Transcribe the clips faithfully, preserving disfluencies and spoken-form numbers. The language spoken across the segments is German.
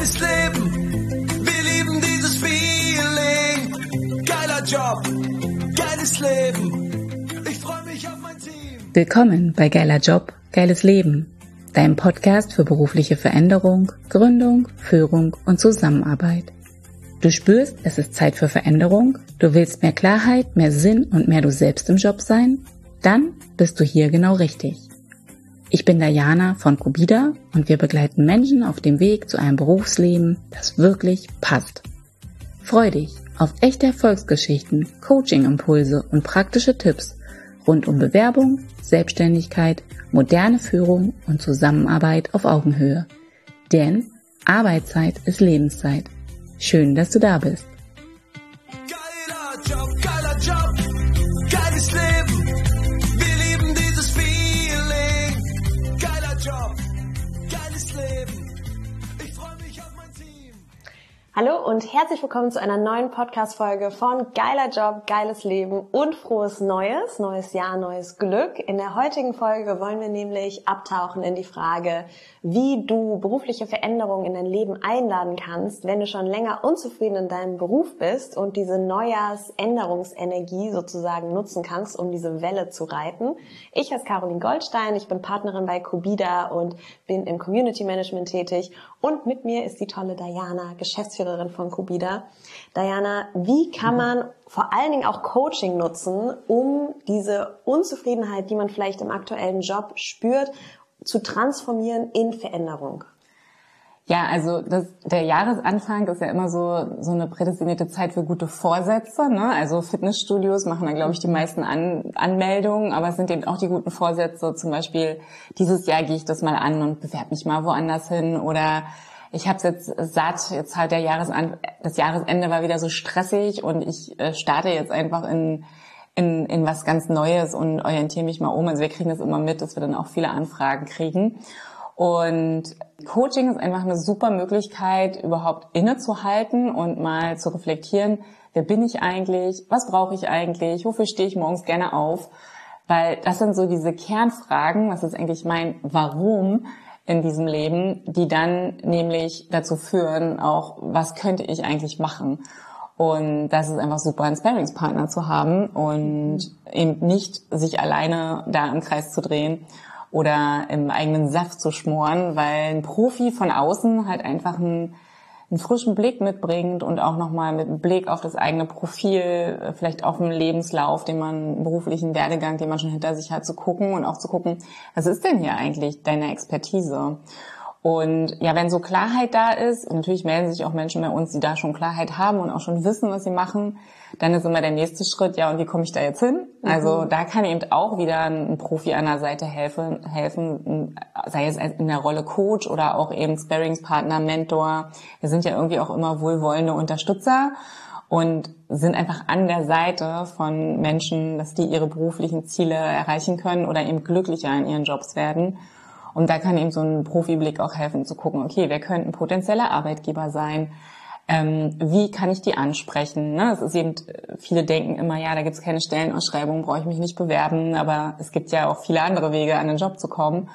geiles Leben, wir lieben dieses Feeling. Geiler Job, geiles Leben, ich freue mich auf mein Team. Willkommen bei Geiler Job, geiles Leben, deinem Podcast für berufliche Veränderung, Gründung, Führung und Zusammenarbeit. Du spürst, es ist Zeit für Veränderung, du willst mehr Klarheit, mehr Sinn und mehr du selbst im Job sein? Dann bist du hier genau richtig. Ich bin Diana von Cobida und wir begleiten Menschen auf dem Weg zu einem Berufsleben, das wirklich passt. Freu dich auf echte Erfolgsgeschichten, Coaching-Impulse und praktische Tipps rund um Bewerbung, Selbstständigkeit, moderne Führung und Zusammenarbeit auf Augenhöhe. Denn Arbeitszeit ist Lebenszeit. Schön, dass du da bist. Geiler Job, geiler Job, geiles Leben, wir lieben dieses Feeling. Geiler Job, geiles Leben, ich freue mich auf mein Team. Hallo und herzlich willkommen zu einer neuen Podcast-Folge von Geiler Job, geiles Leben und frohes Neues, neues Jahr, neues Glück. In der heutigen Folge wollen wir nämlich abtauchen in die Frage, wie du berufliche Veränderungen in dein Leben einladen kannst, wenn du schon länger unzufrieden in deinem Beruf bist und diese Neujahrsänderungsenergie sozusagen nutzen kannst, um diese Welle zu reiten. Ich heiße Caroline Goldstein, ich bin Partnerin bei Cobida und bin im Community Management tätig und mit mir ist die tolle Diana, Geschäftsführerin von Cobida. Diana, wie kann man vor allen Dingen auch Coaching nutzen, um diese Unzufriedenheit, die man vielleicht im aktuellen Job spürt, zu transformieren in Veränderung? Ja, also das, der Jahresanfang ist ja immer so so eine prädestinierte Zeit für gute Vorsätze, ne? Also Fitnessstudios machen da, glaube ich, die meisten An, Anmeldungen, aber es sind eben auch die guten Vorsätze, zum Beispiel dieses Jahr gehe ich das mal an und bewerbe mich mal woanders hin oder ich habe es jetzt satt, jetzt halt der Jahresan das Jahresende war wieder so stressig und ich äh, starte jetzt einfach in in in was ganz Neues und orientiere mich mal um. Also wir kriegen das immer mit, dass wir dann auch viele Anfragen kriegen. Und Coaching ist einfach eine super Möglichkeit, überhaupt innezuhalten und mal zu reflektieren, wer bin ich eigentlich, was brauche ich eigentlich, wofür stehe ich morgens gerne auf? Weil das sind so diese Kernfragen, was ist eigentlich mein Warum in diesem Leben, die dann nämlich dazu führen, auch was könnte ich eigentlich machen? Und das ist einfach super, einen Sparringspartner zu haben und eben nicht sich alleine da im Kreis zu drehen oder im eigenen Saft zu schmoren, weil ein Profi von außen halt einfach einen, einen frischen Blick mitbringt und auch nochmal mit einem Blick auf das eigene Profil, vielleicht auf den Lebenslauf, den man, einen beruflichen Werdegang, den man schon hinter sich hat, zu gucken und auch zu gucken, was ist denn hier eigentlich deine Expertise? Und ja, wenn so Klarheit da ist, und natürlich melden sich auch Menschen bei uns, die da schon Klarheit haben und auch schon wissen, was sie machen, dann ist immer der nächste Schritt, ja, und wie komme ich da jetzt hin? Mhm. Also da kann eben auch wieder ein Profi an der Seite helfen, helfen, sei es in der Rolle Coach oder auch eben Sparringspartner, Mentor. Wir sind ja irgendwie auch immer wohlwollende Unterstützer und sind einfach an der Seite von Menschen, dass die ihre beruflichen Ziele erreichen können oder eben glücklicher in ihren Jobs werden. Und da kann eben so ein Profiblick auch helfen, zu gucken, okay, wer könnte ein potenzieller Arbeitgeber sein? Ähm, wie kann ich die ansprechen? Ne? Es ist eben, viele denken immer, ja, da gibt es keine Stellenausschreibung, brauche ich mich nicht bewerben, aber es gibt ja auch viele andere Wege, an den Job zu kommen.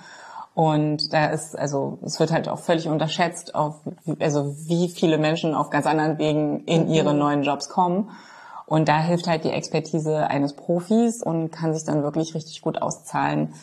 Und da ist, also, es wird halt auch völlig unterschätzt, auf, also, wie viele Menschen auf ganz anderen Wegen in ihre neuen Jobs kommen. Und da hilft halt die Expertise eines Profis und kann sich dann wirklich richtig gut auszahlen.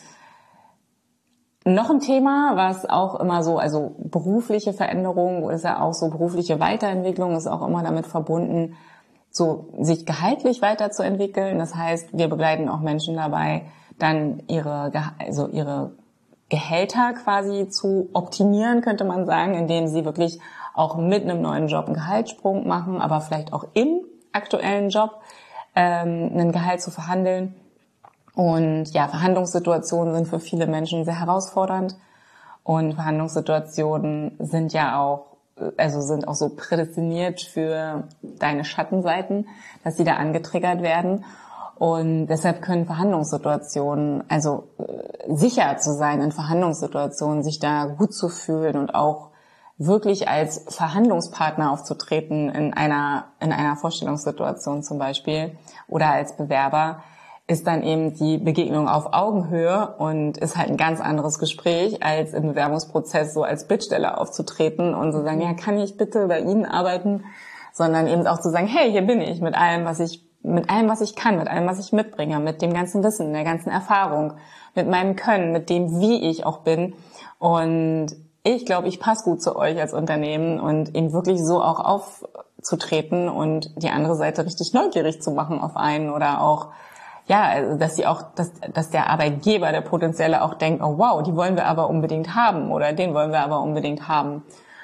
Noch ein Thema, was auch immer so, also berufliche Veränderung ist ja auch so, berufliche Weiterentwicklung ist auch immer damit verbunden, so sich gehaltlich weiterzuentwickeln. Das heißt, wir begleiten auch Menschen dabei, dann ihre, also ihre Gehälter quasi zu optimieren, könnte man sagen, indem sie wirklich auch mit einem neuen Job einen Gehaltssprung machen, aber vielleicht auch im aktuellen Job ähm, einen Gehalt zu verhandeln. Und ja, Verhandlungssituationen sind für viele Menschen sehr herausfordernd und Verhandlungssituationen sind ja auch, also sind auch so prädestiniert für deine Schattenseiten, dass sie da angetriggert werden und deshalb können Verhandlungssituationen, also sicher zu sein in Verhandlungssituationen, sich da gut zu fühlen und auch wirklich als Verhandlungspartner aufzutreten in einer in einer Vorstellungssituation zum Beispiel oder als Bewerber, ist dann eben die Begegnung auf Augenhöhe und ist halt ein ganz anderes Gespräch, als im Bewerbungsprozess so als Bittsteller aufzutreten und zu sagen, ja, kann ich bitte bei Ihnen arbeiten, sondern eben auch zu sagen, hey, hier bin ich mit allem, was ich, mit allem, was ich kann, mit allem, was ich mitbringe, mit dem ganzen Wissen, der ganzen Erfahrung, mit meinem Können, mit dem, wie ich auch bin. Und ich glaube, ich passe gut zu euch als Unternehmen und eben wirklich so auch aufzutreten und die andere Seite richtig neugierig zu machen auf einen oder auch, ja, also dass sie auch, dass, dass der Arbeitgeber, der potenzielle auch denkt, oh wow, die wollen wir aber unbedingt haben oder den wollen wir aber unbedingt haben.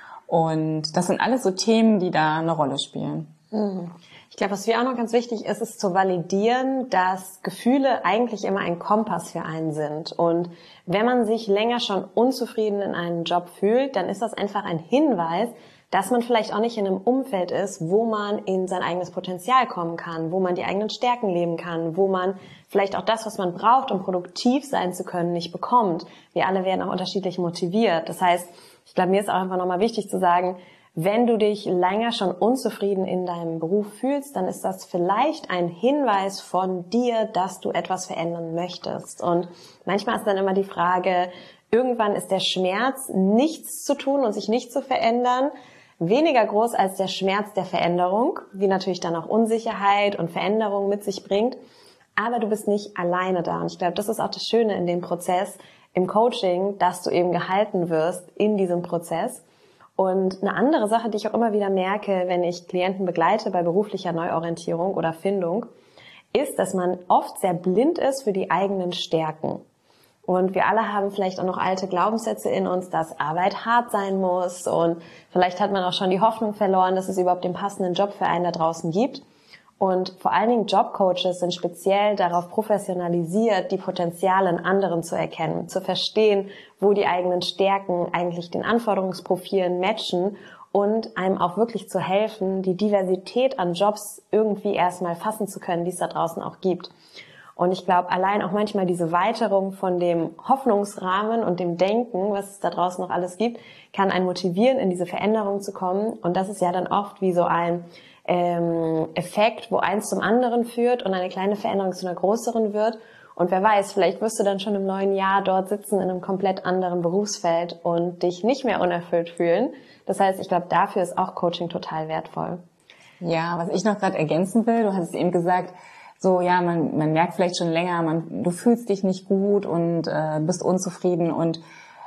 Und das sind alles so Themen, die da eine Rolle spielen. Ich glaube, was mir auch noch ganz wichtig ist, ist zu validieren, dass Gefühle eigentlich immer ein Kompass für einen sind. Und wenn man sich länger schon unzufrieden in einem Job fühlt, dann ist das einfach ein Hinweis, dass man vielleicht auch nicht in einem Umfeld ist, wo man in sein eigenes Potenzial kommen kann, wo man die eigenen Stärken leben kann, wo man vielleicht auch das, was man braucht, um produktiv sein zu können, nicht bekommt. Wir alle werden auch unterschiedlich motiviert. Das heißt, ich glaube, mir ist auch einfach nochmal wichtig zu sagen, wenn du dich länger schon unzufrieden in deinem Beruf fühlst, dann ist das vielleicht ein Hinweis von dir, dass du etwas verändern möchtest. Und manchmal ist dann immer die Frage, irgendwann ist der Schmerz, nichts zu tun und sich nicht zu verändern, weniger groß als der Schmerz der Veränderung, die natürlich dann auch Unsicherheit und Veränderung mit sich bringt. Aber du bist nicht alleine da. Und ich glaube, das ist auch das Schöne in dem Prozess, im Coaching, dass du eben gehalten wirst in diesem Prozess. Und eine andere Sache, die ich auch immer wieder merke, wenn ich Klienten begleite bei beruflicher Neuorientierung oder Findung, ist, dass man oft sehr blind ist für die eigenen Stärken. Und wir alle haben vielleicht auch noch alte Glaubenssätze in uns, dass Arbeit hart sein muss. Und vielleicht hat man auch schon die Hoffnung verloren, dass es überhaupt den passenden Job für einen da draußen gibt. Und vor allen Dingen Jobcoaches sind speziell darauf professionalisiert, die Potenziale in anderen zu erkennen, zu verstehen, wo die eigenen Stärken eigentlich den Anforderungsprofilen matchen und einem auch wirklich zu helfen, die Diversität an Jobs irgendwie erstmal fassen zu können, die es da draußen auch gibt. Und ich glaube, allein auch manchmal diese Weiterung von dem Hoffnungsrahmen und dem Denken, was es da draußen noch alles gibt, kann einen motivieren, in diese Veränderung zu kommen. Und das ist ja dann oft wie so ein ähm, Effekt, wo eins zum anderen führt und eine kleine Veränderung zu einer größeren wird. Und wer weiß, vielleicht wirst du dann schon im neuen Jahr dort sitzen in einem komplett anderen Berufsfeld und dich nicht mehr unerfüllt fühlen. Das heißt, ich glaube, dafür ist auch Coaching total wertvoll. Ja, was ich noch gerade ergänzen will, du hattest eben gesagt, so, ja, man, man merkt vielleicht schon länger, man, du fühlst dich nicht gut und äh, bist unzufrieden und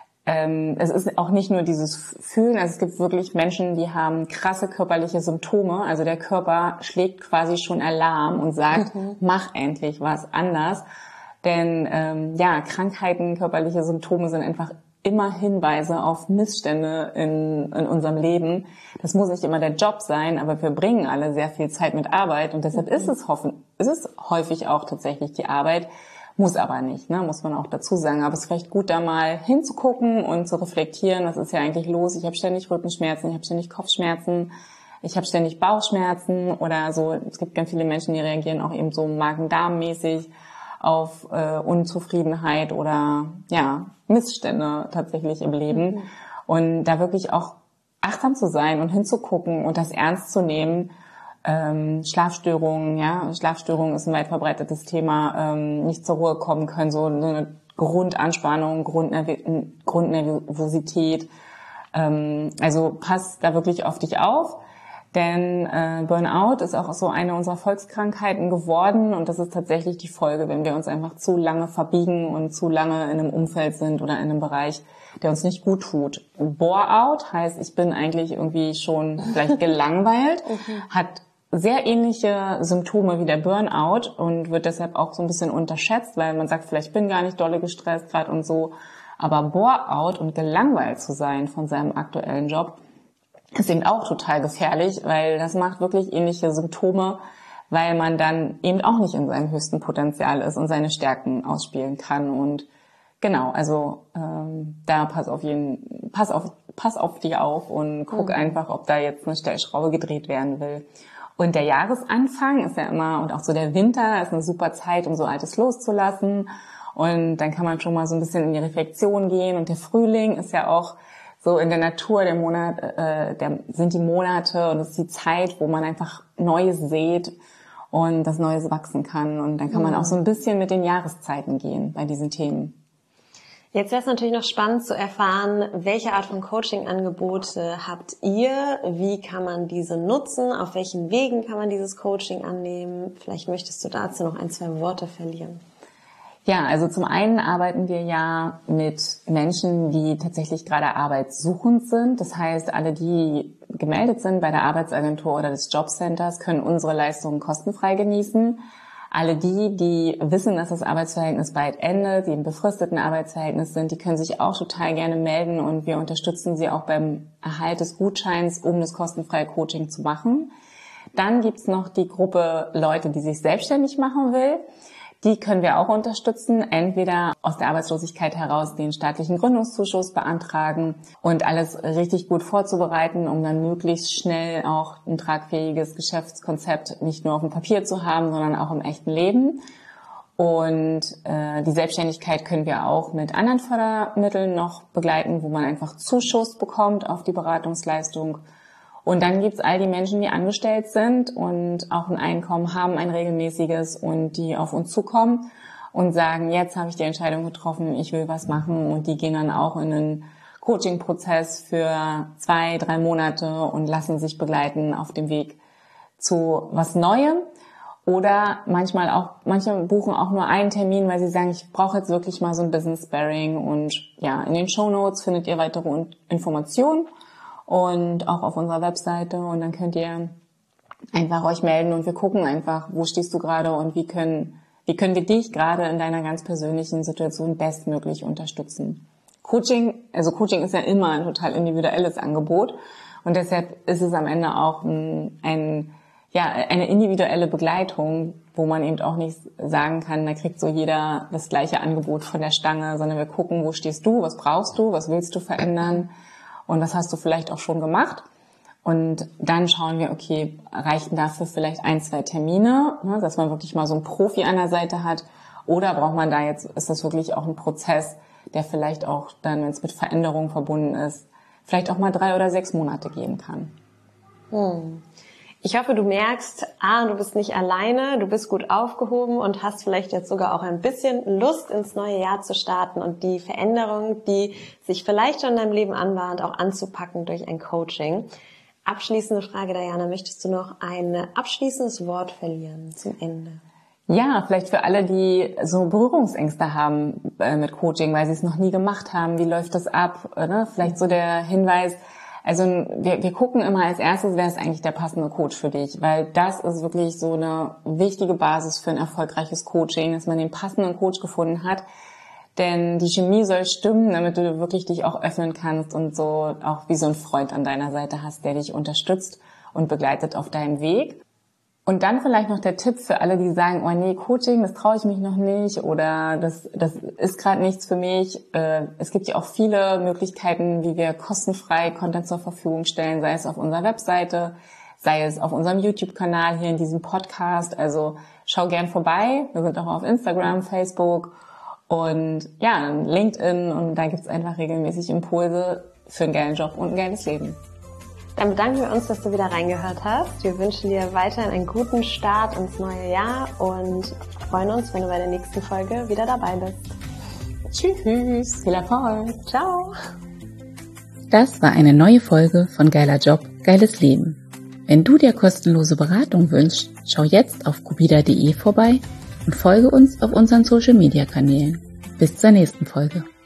ähm, es ist auch nicht nur dieses Fühlen, also es gibt wirklich Menschen, die haben krasse körperliche Symptome, also der Körper schlägt quasi schon Alarm und sagt, mhm. mach endlich was anders, denn ähm, ja, Krankheiten, körperliche Symptome sind einfach immer Hinweise auf Missstände in, in unserem Leben. Das muss nicht immer der Job sein, aber wir bringen alle sehr viel Zeit mit Arbeit und deshalb mhm. ist es hoffen, ist es häufig auch tatsächlich die Arbeit, muss aber nicht, ne, muss man auch dazu sagen. Aber es ist vielleicht gut, da mal hinzugucken und zu reflektieren, was ist ja eigentlich los. Ich habe ständig Rückenschmerzen, ich habe ständig Kopfschmerzen, ich habe ständig Bauchschmerzen oder so. Es gibt ganz viele Menschen, die reagieren auch eben so Magen-Darm-mäßig auf äh, Unzufriedenheit oder ja Missstände tatsächlich im Leben. Mhm. Und da wirklich auch achtsam zu sein und hinzugucken und das ernst zu nehmen. Ähm, Schlafstörungen, ja, Schlafstörungen ist ein weit verbreitetes Thema, ähm, nicht zur Ruhe kommen können, so, so eine Grundanspannung, Grundnerv- Grundnervosität. Ähm, also pass da wirklich auf dich auf. Denn äh, Burnout ist auch so eine unserer Volkskrankheiten geworden und das ist tatsächlich die Folge, wenn wir uns einfach zu lange verbiegen und zu lange in einem Umfeld sind oder in einem Bereich, der uns nicht gut tut. Bore-out heißt, ich bin eigentlich irgendwie schon vielleicht gelangweilt, okay. hat sehr ähnliche Symptome wie der Burnout und wird deshalb auch so ein bisschen unterschätzt, weil man sagt, vielleicht bin gar nicht dolle gestresst gerade und so. Aber Bore-out und gelangweilt zu sein von seinem aktuellen Job ist eben auch total gefährlich, weil das macht wirklich ähnliche Symptome, weil man dann eben auch nicht in seinem höchsten Potenzial ist und seine Stärken ausspielen kann. Und genau, also ähm, da pass auf jeden, pass auf, pass auf dich auf und guck mhm. einfach, ob da jetzt eine Stellschraube gedreht werden will. Und der Jahresanfang ist ja immer, und auch so der Winter ist eine super Zeit, um so Altes loszulassen. Und dann kann man schon mal so ein bisschen in die Reflexion gehen. Und der Frühling ist ja auch so in der Natur, der Monat, äh, der, sind die Monate und es ist die Zeit, wo man einfach Neues sät und das Neues wachsen kann. Und dann kann man auch so ein bisschen mit den Jahreszeiten gehen bei diesen Themen. Jetzt wäre es natürlich noch spannend zu erfahren, welche Art von Coaching-Angebote habt ihr? Wie kann man diese nutzen? Auf welchen Wegen kann man dieses Coaching annehmen? Vielleicht möchtest du dazu noch ein, zwei Worte verlieren. Ja, also zum einen arbeiten wir ja mit Menschen, die tatsächlich gerade arbeitssuchend sind. Das heißt, alle, die gemeldet sind bei der Arbeitsagentur oder des Jobcenters, können unsere Leistungen kostenfrei genießen. Alle die, die wissen, dass das Arbeitsverhältnis bald endet, die im befristeten Arbeitsverhältnis sind, die können sich auch total gerne melden und wir unterstützen sie auch beim Erhalt des Gutscheins, um das kostenfreie Coaching zu machen. Dann gibt's noch die Gruppe Leute, die sich selbstständig machen will. Die können wir auch unterstützen, entweder aus der Arbeitslosigkeit heraus den staatlichen Gründungszuschuss beantragen und alles richtig gut vorzubereiten, um dann möglichst schnell auch ein tragfähiges Geschäftskonzept nicht nur auf dem Papier zu haben, sondern auch im echten Leben. Und äh, die Selbstständigkeit können wir auch mit anderen Fördermitteln noch begleiten, wo man einfach Zuschuss bekommt auf die Beratungsleistung. Und dann gibt's all die Menschen, die angestellt sind und auch ein Einkommen haben, ein regelmäßiges, und die auf uns zukommen und sagen, jetzt habe ich die Entscheidung getroffen, ich will was machen, und die gehen dann auch in einen Coaching-Prozess für zwei, drei Monate und lassen sich begleiten auf dem Weg zu was Neuem. Oder manchmal auch, manche buchen auch nur einen Termin, weil sie sagen, ich brauche jetzt wirklich mal so ein Business-Sparring, und ja, in den Shownotes findet ihr weitere Informationen. Und auch auf unserer Webseite, und dann könnt ihr einfach euch melden und wir gucken einfach, wo stehst du gerade und wie können, wie können wir dich gerade in deiner ganz persönlichen Situation bestmöglich unterstützen. Coaching, also Coaching ist ja immer ein total individuelles Angebot, und deshalb ist es am Ende auch ein, ein ja, eine individuelle Begleitung, wo man eben auch nicht sagen kann, da kriegt so jeder das gleiche Angebot von der Stange, sondern wir gucken, wo stehst du, was brauchst du, was willst du verändern? Und was hast du vielleicht auch schon gemacht? Und dann schauen wir, okay, reichen dafür vielleicht ein, zwei Termine, ne, dass man wirklich mal so einen Profi an der Seite hat? Oder braucht man da jetzt, ist das wirklich auch ein Prozess, der vielleicht auch dann, wenn es mit Veränderungen verbunden ist, vielleicht auch mal drei oder sechs Monate gehen kann? Hm. Ich hoffe, du merkst, ah, du bist nicht alleine, du bist gut aufgehoben und hast vielleicht jetzt sogar auch ein bisschen Lust, ins neue Jahr zu starten und die Veränderung, die sich vielleicht schon in deinem Leben anbahnt, auch anzupacken durch ein Coaching. Abschließende Frage, Diana, möchtest du noch ein abschließendes Wort verlieren zum Ende? Ja, vielleicht für alle, die so Berührungsängste haben äh, mit Coaching, weil sie es noch nie gemacht haben. Wie läuft das ab? Oder? Vielleicht so der Hinweis, also wir, wir gucken immer als erstes, wer ist eigentlich der passende Coach für dich, weil das ist wirklich so eine wichtige Basis für ein erfolgreiches Coaching, dass man den passenden Coach gefunden hat, denn die Chemie soll stimmen, damit du wirklich dich auch öffnen kannst und so auch wie so ein Freund an deiner Seite hast, der dich unterstützt und begleitet auf deinem Weg. Und dann vielleicht noch der Tipp für alle, die sagen, oh nee, Coaching, das traue ich mich noch nicht oder das das ist gerade nichts für mich. Es gibt ja auch viele Möglichkeiten, wie wir kostenfrei Content zur Verfügung stellen, sei es auf unserer Webseite, sei es auf unserem YouTube-Kanal hier in diesem Podcast. Also schau gern vorbei. Wir sind auch auf Instagram, Facebook und ja, LinkedIn, und da gibt's einfach regelmäßig Impulse für einen geilen Job und ein geiles Leben. Dann bedanken wir uns, dass du wieder reingehört hast. Wir wünschen dir weiterhin einen guten Start ins neue Jahr und freuen uns, wenn du bei der nächsten Folge wieder dabei bist. Tschüss, viel Erfolg. Ciao. Das war eine neue Folge von Geiler Job, geiles Leben. Wenn du dir kostenlose Beratung wünschst, schau jetzt auf cubida punkt de vorbei und folge uns auf unseren Social Media Kanälen. Bis zur nächsten Folge.